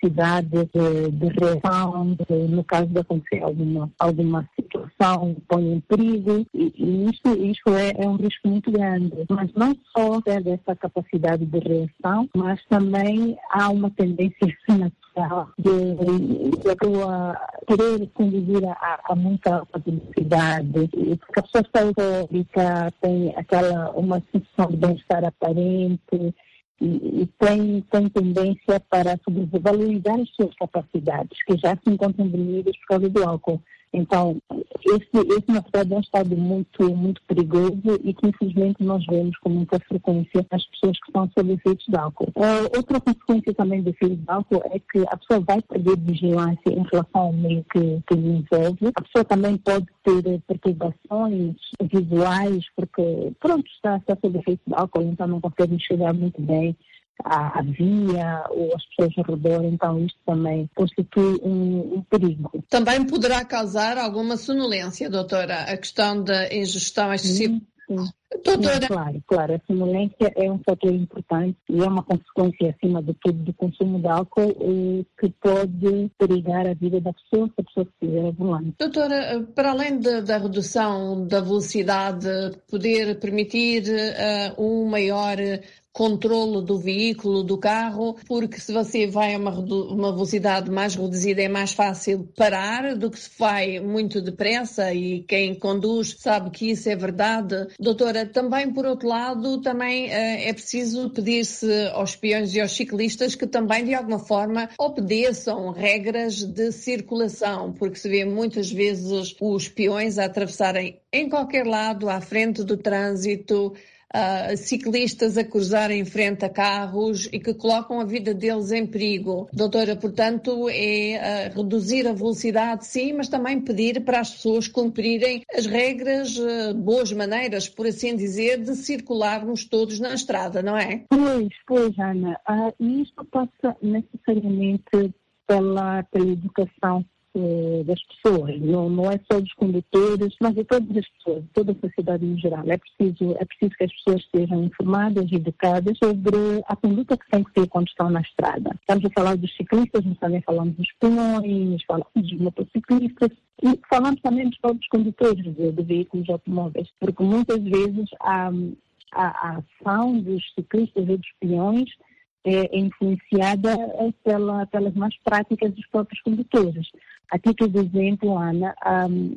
de, de reação, de, no caso de acontecer alguma, alguma situação que põe em perigo, e, e isso, isso é, é um risco muito grande. Mas não só perde essa capacidade de reação, mas também há uma tendência natural de, de a pessoa querer conduzir a, a muita alta velocidade, porque a pessoa está eufórica, tem aquela, uma sensação de bem-estar aparente, e, e tem, tem tendência para sobrevalorizar as suas capacidades, que já se encontram diminuídas por causa do álcool. Então, esse, esse na verdade é um estado muito, muito perigoso e que infelizmente nós vemos com muita frequência as pessoas que estão sob efeitos de álcool. Uh, outra consequência também do efeito de álcool é que a pessoa vai perder vigilância em relação ao meio que, que lhe envolve. A pessoa também pode ter perturbações visuais, porque pronto, está, está sob efeito de álcool, então não consegue enxergar muito bem a, a via ou as pessoas ao redor, então isto também constitui um, um perigo. Também poderá causar alguma sonolência, doutora, a questão da ingestão excessiva. Sim, sim. Doutora... Claro, claro, a sonolência é um fator importante e é uma consequência, acima de tudo, do consumo de álcool eh, que pode perigar a vida da pessoa se a pessoa estiver ao volante. Doutora, para além de, da redução da velocidade, poder permitir uh, um maior controlo do veículo, do carro, porque se você vai a uma, uma velocidade mais reduzida é mais fácil parar do que se vai muito depressa, e quem conduz sabe que isso é verdade. Doutora, também por outro lado, também uh, é preciso pedir-se aos peões e aos ciclistas que também de alguma forma obedeçam regras de circulação, porque se vê muitas vezes os peões a atravessarem em qualquer lado, à frente do trânsito, Uh, ciclistas a cruzarem em frente a carros e que colocam a vida deles em perigo. Doutora, portanto, é uh, reduzir a velocidade, sim, mas também pedir para as pessoas cumprirem as regras, uh, boas maneiras, por assim dizer, de circularmos todos na estrada, não é? Pois, pois, Ana. Uh, e isto passa necessariamente pela, pela educação das pessoas, não, não é só dos condutores, mas de todas as pessoas, de toda a sociedade em geral. É preciso, é preciso que as pessoas sejam informadas e educadas sobre a conduta que tem que ter quando estão na estrada. Estamos a falar dos ciclistas, mas também falamos dos peões, falamos dos motociclistas e falamos também dos próprios condutores de, de veículos automóveis, porque muitas vezes a, a, a ação dos ciclistas e dos peões é influenciada pela, pelas más práticas dos próprios condutores. A título de exemplo, Ana, um,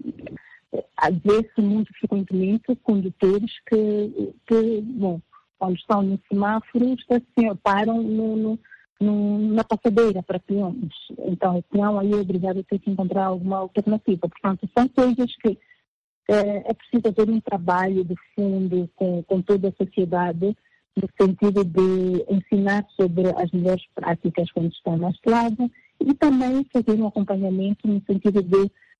vê-se muito frequentemente condutores que, que, bom, quando estão no semáforo, param no, no, no, na passadeira para peões. Então, o peão aí é obrigado a ter que encontrar alguma alternativa. Portanto, são coisas que é, é preciso ter um trabalho de fundo com, com toda a sociedade, no sentido de ensinar sobre as melhores práticas quando estão na estrada e também fazer um acompanhamento no sentido de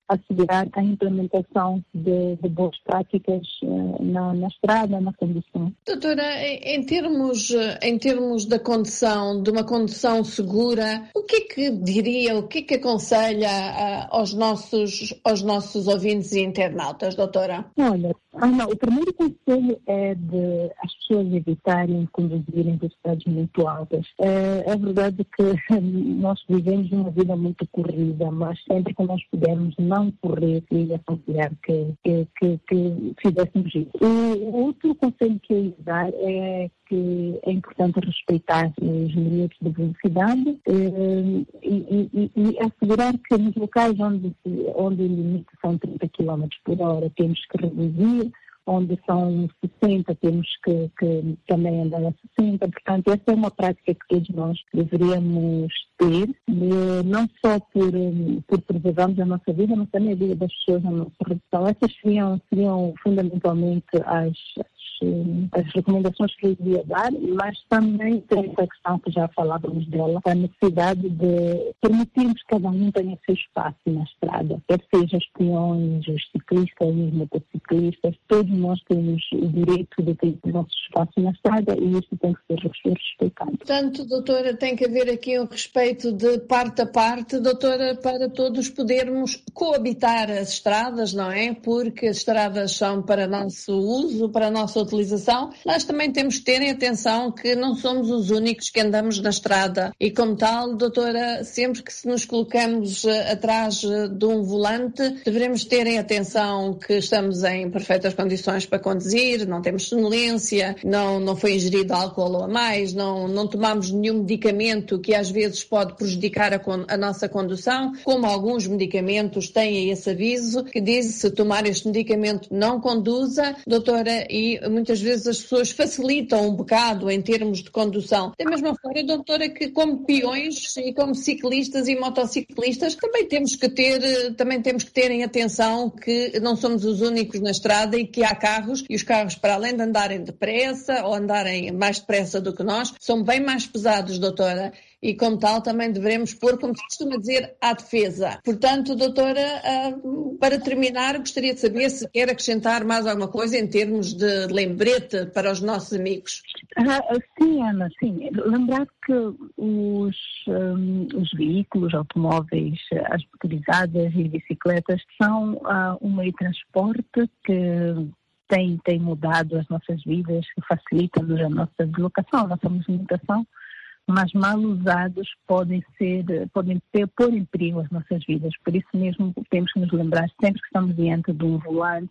assegurar a implementação de, de boas práticas uh, na, na estrada, na condução. Doutora, em termos, em termos da condução, de uma condução segura, o que é que diria, o que é que aconselha uh, aos, nossos, aos nossos ouvintes e internautas, doutora? Olha, Ana, o primeiro conselho é de as pessoas evitarem conduzir em velocidades muito altas. É, é verdade que nós vivemos uma vida muito corrida, mas sempre que nós pudermos não correr e aconselhar que, que, que, que fizéssemos isso. O outro conselho que eu ia dar é que é importante respeitar os limites de velocidade e, e, e assegurar que nos locais onde, onde o limite são trinta quilômetros por hora temos que reduzir, onde são sessenta temos que, que também andar a sessenta. Portanto, essa é uma prática que todos nós deveríamos ter, não só por, por preservarmos a nossa vida, mas também a vida das pessoas, a nossa redução. Essas seriam, seriam fundamentalmente as, as, as recomendações que eu iria dar, mas também tem essa questão que já falávamos dela, a necessidade de permitirmos que cada um tenha seu espaço na estrada, quer seja os peões, os ciclistas, os motociclistas, todos nós temos o direito de ter o nosso espaço na estrada e isso tem que ser respeitado. Portanto, doutora, tem que haver aqui um respeito de parte a parte, doutora, para todos podermos coabitar as estradas, não é? Porque as estradas são para nosso uso, para a nossa utilização. Nós também temos que terem atenção que não somos os únicos que andamos na estrada e, como tal, doutora, sempre que se nos colocamos atrás de um volante, devemos terem atenção que estamos em perfeitas condições para conduzir, não temos sonolência, não, não foi ingerido álcool a mais, não, não tomamos nenhum medicamento que às vezes pode prejudicar a, a nossa condução, como alguns medicamentos têm esse aviso que diz se tomar este medicamento não conduza, doutora, e muitas vezes as pessoas facilitam um bocado em termos de condução. Da mesma forma, doutora, que como peões e como ciclistas e motociclistas também temos que ter, também temos que terem atenção que não somos os únicos na estrada e que há carros, e os carros, para além de andarem depressa ou andarem mais depressa do que nós, são bem mais pesados, doutora, e como tal também devemos pôr, como se costuma dizer, à defesa. Portanto, doutora, para terminar, gostaria de saber se quer acrescentar mais alguma coisa em termos de lembrete para os nossos amigos. Ah, sim, Ana, sim. Lembrar que os, um, os veículos, automóveis, as motorizadas e bicicletas são uh, um meio de transporte que tem, tem mudado as nossas vidas, que facilita-nos a nossa deslocação, a nossa movimentação, mas mal usados podem ser, podem ter, pôr em perigo as nossas vidas. Por isso mesmo temos que nos lembrar, sempre que estamos diante de um volante,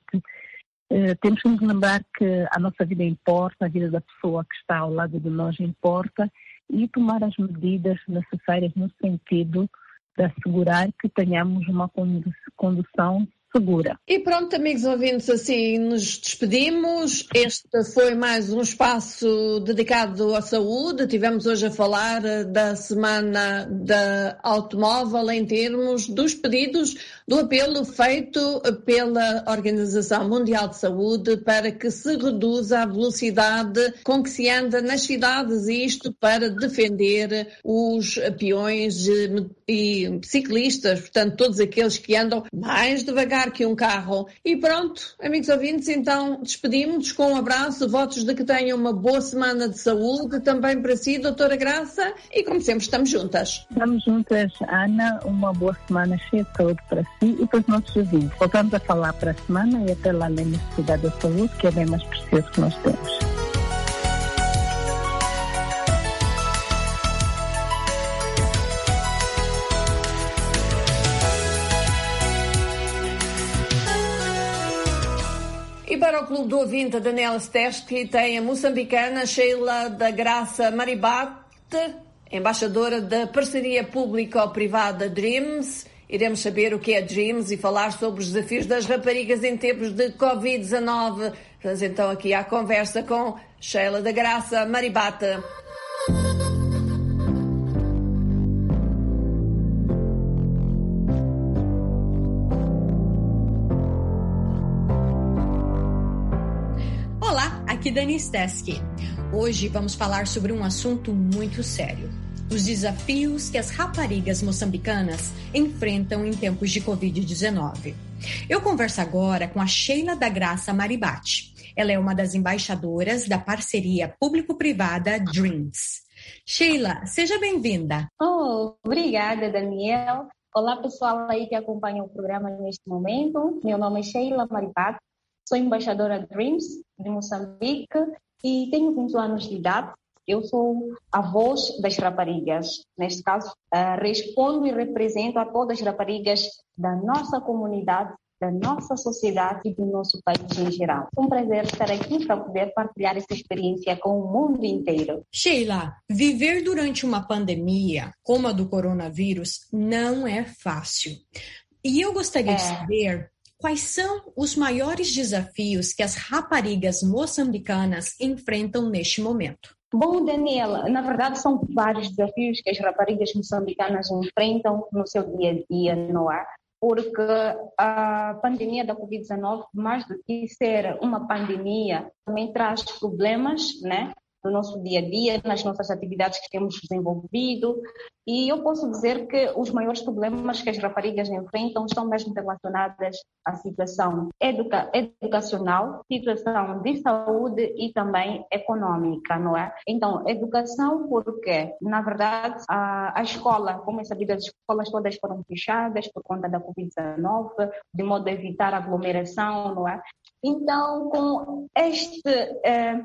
eh, temos que nos lembrar que a nossa vida importa, a vida da pessoa que está ao lado de nós importa, e tomar as medidas necessárias no sentido de assegurar que tenhamos uma condução segura. E pronto, amigos ouvintes, assim nos despedimos. Este foi mais um espaço dedicado à saúde. Tivemos hoje a falar da Semana da Automóvel em termos dos pedidos, do apelo feito pela Organização Mundial de Saúde para que se reduza a velocidade com que se anda nas cidades, e isto para defender os peões e ciclistas, portanto todos aqueles que andam mais devagar que um carro. E pronto, amigos ouvintes, então despedimos-nos com um abraço, votos de que tenham uma boa semana de saúde, também para si, doutora Graça, e como sempre estamos juntas. Estamos juntas, Ana, uma boa semana cheia de saúde para si e para os nossos ouvintes. Voltamos a falar para a semana e até lá na necessidade da saúde, que é bem mais precioso que nós temos. E para o Clube do Ouvinte, a Daniela Stersky tem a moçambicana Sheila da Graça Maribate, embaixadora da parceria público-privada Dreams. Iremos saber o que é Dreams e falar sobre os desafios das raparigas em tempos de covid dezenove. Vamos então aqui à conversa com Sheila da Graça Maribate. Olá, aqui Dani Stersky. Hoje vamos falar sobre um assunto muito sério: os desafios que as raparigas moçambicanas enfrentam em tempos de covid dezenove. Eu converso agora com a Sheila da Graça Maribate. Ela é uma das embaixadoras da parceria público-privada Dreams. Sheila, seja bem-vinda. Oh, obrigada, Daniel. Olá, pessoal aí que acompanha o programa neste momento. Meu nome é Sheila Maribate, sou embaixadora Dreams de Moçambique e tenho vinte anos de idade. Eu sou a voz das raparigas. Neste caso, uh, respondo e represento a todas as raparigas da nossa comunidade, da nossa sociedade e do nosso país em geral. É um prazer estar aqui para poder partilhar essa experiência com o mundo inteiro. Sheila, viver durante uma pandemia como a do coronavírus não é fácil. E eu gostaria é. de saber quais são os maiores desafios que as raparigas moçambicanas enfrentam neste momento. Bom, Daniela, na verdade são vários desafios que as raparigas moçambicanas enfrentam no seu dia a dia, não é? Porque a pandemia da covid dezenove, mais do que ser uma pandemia, também traz problemas, né, no nosso dia a dia, nas nossas atividades que temos desenvolvido. E eu posso dizer que os maiores problemas que as raparigas enfrentam estão mesmo relacionadas à situação educa- educacional, situação de saúde e também econômica, não é? Então, educação porque, na verdade, a, a escola, como é sabido, as escolas todas foram fechadas por conta da covid dezenove, de modo a evitar aglomeração, não é? Então, com este... Eh,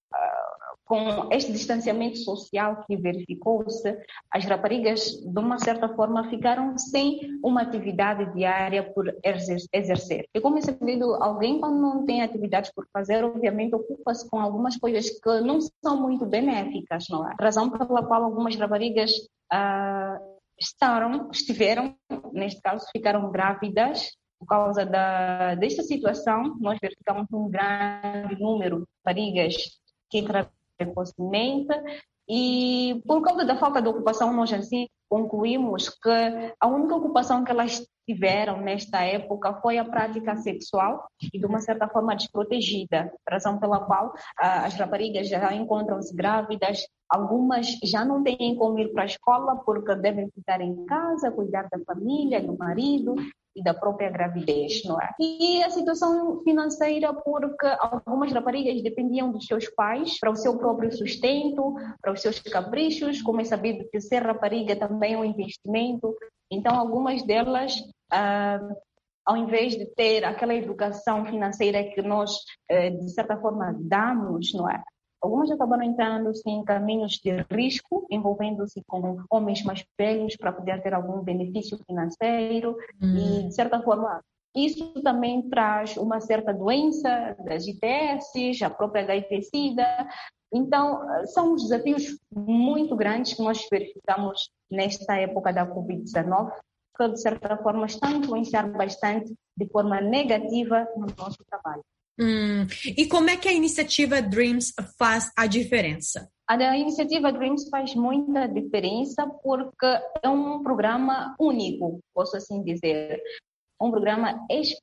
Com este distanciamento social que verificou-se, as raparigas, de uma certa forma, ficaram sem uma atividade diária por exercer. E como é sabido, alguém quando não tem atividades por fazer, obviamente ocupa-se com algumas coisas que não são muito benéficas, não é? Razão pela qual algumas raparigas ah, estaram, estiveram, neste caso, ficaram grávidas. Por causa da, desta situação, nós verificamos um grande número de raparigas que entraram precocemente e por causa da falta de ocupação nós assim concluímos que a única ocupação que elas tiveram nesta época foi a prática sexual e de uma certa forma desprotegida, razão pela qual ah, as raparigas já encontram-se grávidas, algumas já não têm como ir para a escola porque devem ficar em casa, cuidar da família, do marido e da própria gravidez, não é? E a situação financeira, porque algumas raparigas dependiam dos seus pais para o seu próprio sustento, para os seus caprichos, como é sabido que ser rapariga também é um investimento. Então, algumas delas, ah, ao invés de ter aquela educação financeira que nós, eh, de certa forma, damos, não é? Algumas acabaram entrando em caminhos de risco, envolvendo-se com homens mais velhos para poder ter algum benefício financeiro. Hum. E, de certa forma, isso também traz uma certa doença das I T S, a própria H I V-Sida. Então, são desafios muito grandes que nós verificamos nesta época da covid dezenove, que, de certa forma, estão a influenciar bastante de forma negativa no nosso trabalho. Hum, e como é que a iniciativa Dreams faz a diferença? A iniciativa Dreams faz muita diferença porque é um programa único, posso assim dizer. Um programa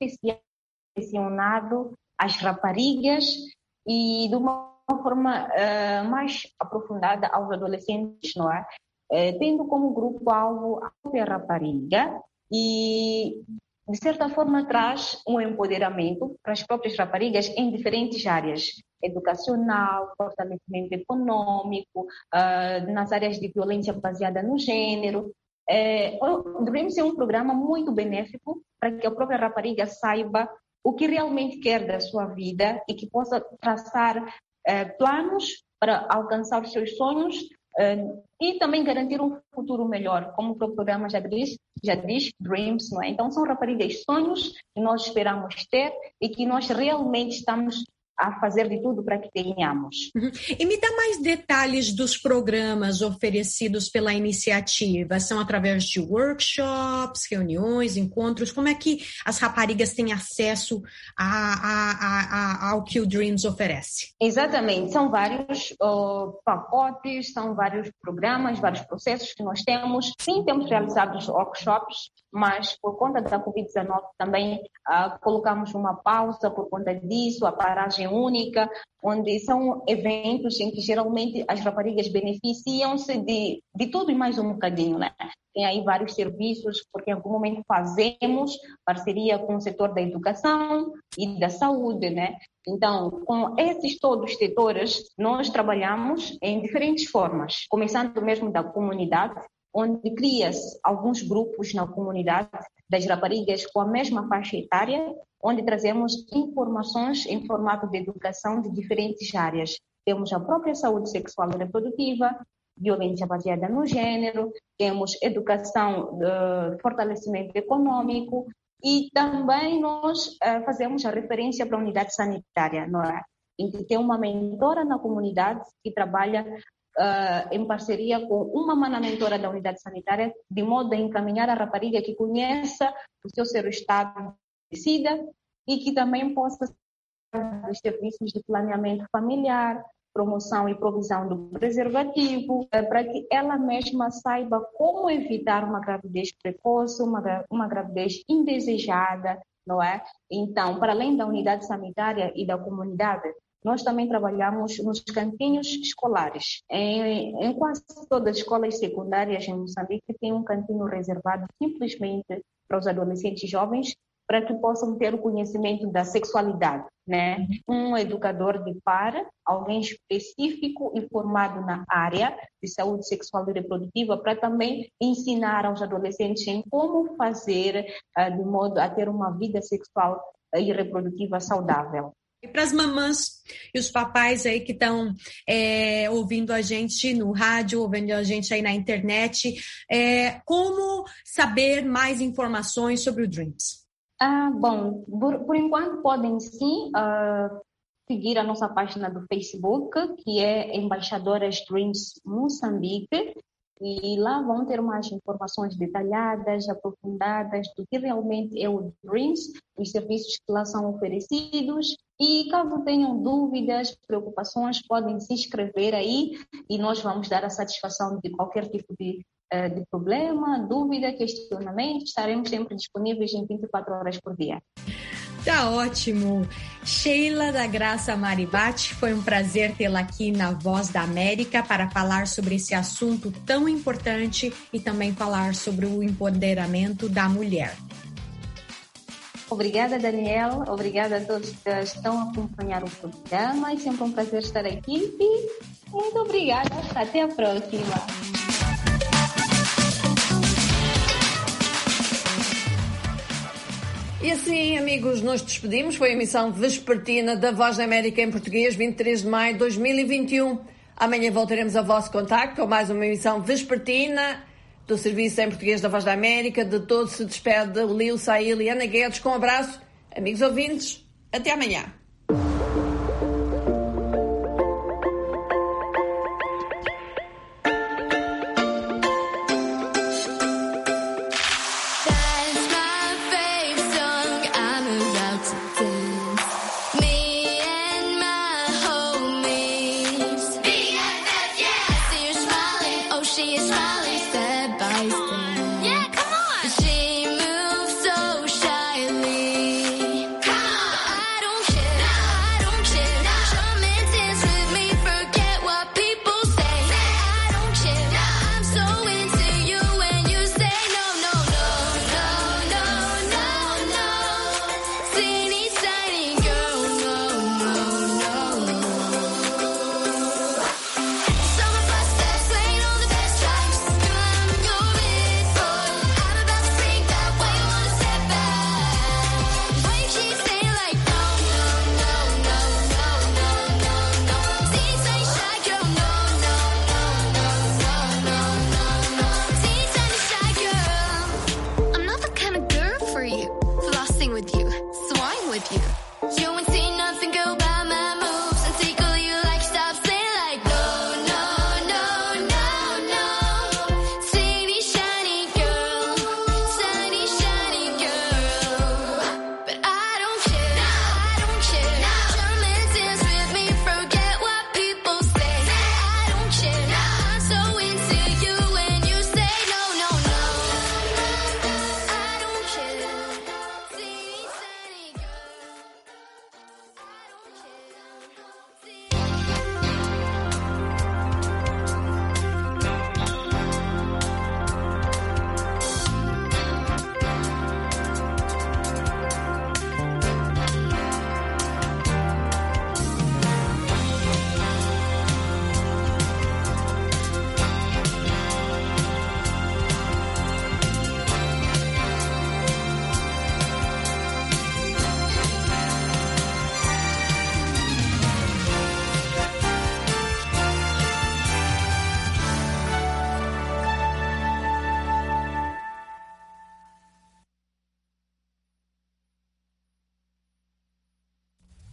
especializado às raparigas e de uma forma uh, mais aprofundada aos adolescentes, não é? Uh, tendo como grupo-alvo a própria rapariga e, de certa forma, traz um empoderamento para as próprias raparigas em diferentes áreas, educacional, fortalecimento econômico, uh, nas áreas de violência baseada no gênero. É, o Dreams é um programa muito benéfico para que a própria rapariga saiba o que realmente quer da sua vida e que possa traçar é, planos para alcançar os seus sonhos é, e também garantir um futuro melhor, como o programa já diz, já diz Dreams, não é? Então são raparigas sonhos que nós esperamos ter e que nós realmente estamos a fazer de tudo para que tenhamos. Uhum. E me dá mais detalhes dos programas oferecidos pela iniciativa. São através de workshops, reuniões, encontros? Como é que as raparigas têm acesso a, a, a, a, ao que o Dreams oferece? Exatamente. São vários uh, pacotes, são vários programas, vários processos que nós temos. Sim, temos realizado workshops, mas por conta da covid dezenove também uh, colocamos uma pausa por conta disso, a paragem tatuagem única, onde são eventos em que geralmente as raparigas beneficiam-se de, de tudo e mais um bocadinho, né? Tem aí vários serviços, porque em algum momento fazemos parceria com o setor da educação e da saúde, né? Então, com esses todos os setores, nós trabalhamos em diferentes formas, começando mesmo da comunidade, onde cria-se alguns grupos na comunidade das raparigas com a mesma faixa etária, onde trazemos informações em formato de educação de diferentes áreas. Temos a própria saúde sexual e reprodutiva, violência baseada no gênero, temos educação de fortalecimento econômico e também nós uh, fazemos a referência para a unidade sanitária, não é? Em que tem uma mentora na comunidade que trabalha uh, em parceria com uma mana mentora da unidade sanitária, de modo a encaminhar a rapariga que conheça o seu ser estado de SIDA e que também possa ser os serviços de planeamento familiar, promoção e provisão do preservativo, para que ela mesma saiba como evitar uma gravidez precoce, uma, uma gravidez indesejada, não é? Então, para além da unidade sanitária e da comunidade, nós também trabalhamos nos cantinhos escolares. Em, em quase todas as escolas secundárias em Moçambique tem um cantinho reservado simplesmente para os adolescentes jovens, para que possam ter o conhecimento da sexualidade, né? Um educador de par, alguém específico e formado na área de saúde sexual e reprodutiva, para também ensinar aos adolescentes em como fazer uh, de modo a ter uma vida sexual e reprodutiva saudável. E para as mamãs e os papais aí que estão é, ouvindo a gente no rádio, ouvindo a gente aí na internet, é, como saber mais informações sobre o Dreams? Ah, bom, por, por enquanto podem sim uh, seguir a nossa página do Facebook, que é Embaixadoras Dreams Moçambique, e lá vão ter mais informações detalhadas, aprofundadas do que realmente é o Dreams, os serviços que lá são oferecidos. E caso tenham dúvidas, preocupações, podem se inscrever aí e nós vamos dar a satisfação de qualquer tipo de de problema, dúvida, questionamento, estaremos sempre disponíveis em vinte e quatro horas por dia. Tá ótimo. Sheila da Graça Maribate, foi um prazer tê-la aqui na Voz da América para falar sobre esse assunto tão importante e também falar sobre o empoderamento da mulher. Obrigada, Daniel. Obrigada a todos que estão a acompanhar o programa. É sempre um prazer estar aqui e muito obrigada. Até a próxima. E assim, amigos, nos despedimos. Foi a emissão vespertina da Voz da América em português, vinte e três de maio de dois mil e vinte e um. Amanhã voltaremos ao vosso contacto com mais uma emissão vespertina do Serviço em Português da Voz da América. De todos se despede o Lil Sail e Ana Guedes com um abraço. Amigos ouvintes, até amanhã. She moves so shyly. Come on. I don't care.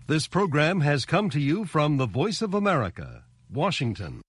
This program has come to you from the Voice of America, Washington.